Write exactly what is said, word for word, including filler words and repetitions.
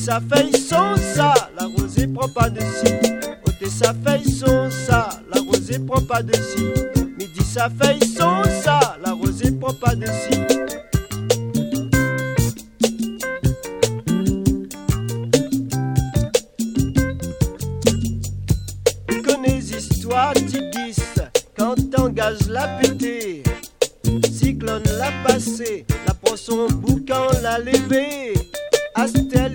sa feuille son ça, la rosée prend pas de ci. Ôtez sa feuille son ça, la rosée prend pas de ci. Midi sa feuille son ça, la rosée prend pas de ci. Tu connais l'histoire d'Igis, quand t'engages la pété. Cyclone l'a passé, la prend son boucan l'a levé. Astel